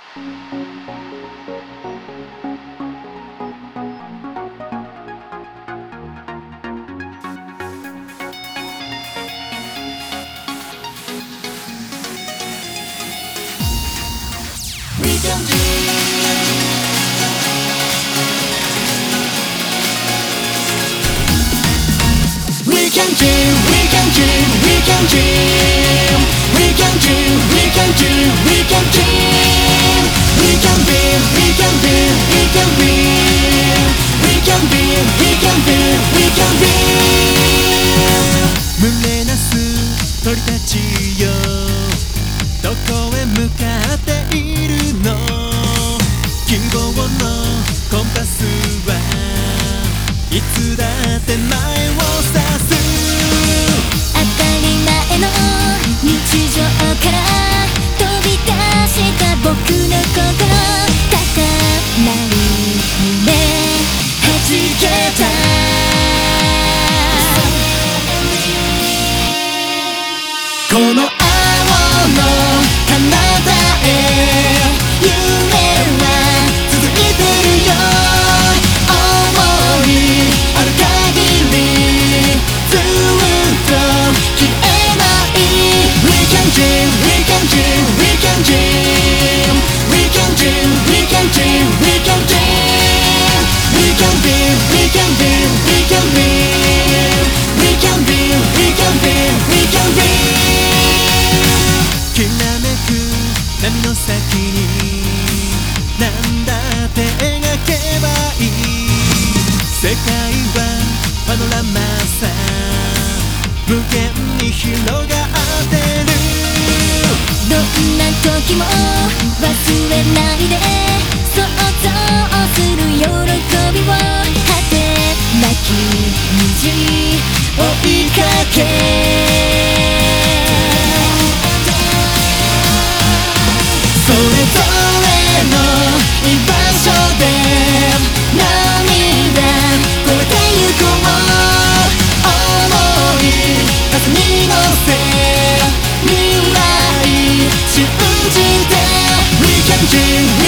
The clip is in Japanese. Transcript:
We can dream, we can dream, we can dream, we can dream, we can dream, we can dream, we can dream, we can dream, we can dream, we can dream, we can dream, we can dream。胸なす鳥たちよ、どこへ向かっているの？希望のコンパスはいつだって前を指す。 当たり前の日常から飛び出した僕の心、高鳴る夢弾けた。 この青の彼方へ夢は続いてるよ。想いある限りずっと消えない。 We can dream, we can dream, we can dream, we can dream, we can dream, we can dream, we can dream, we can dream, we can dream, we can dream, we can dream, we can dream。 きらめく波の先に何だって描けばいい。世界はパノラマさ、無限に広がってる。 どんな時も忘れないで、想像する喜びを果てなき虹追いかけ。 それぞれの居場所で涙越えてゆこう。想い風に乗せ未来信じて We can dream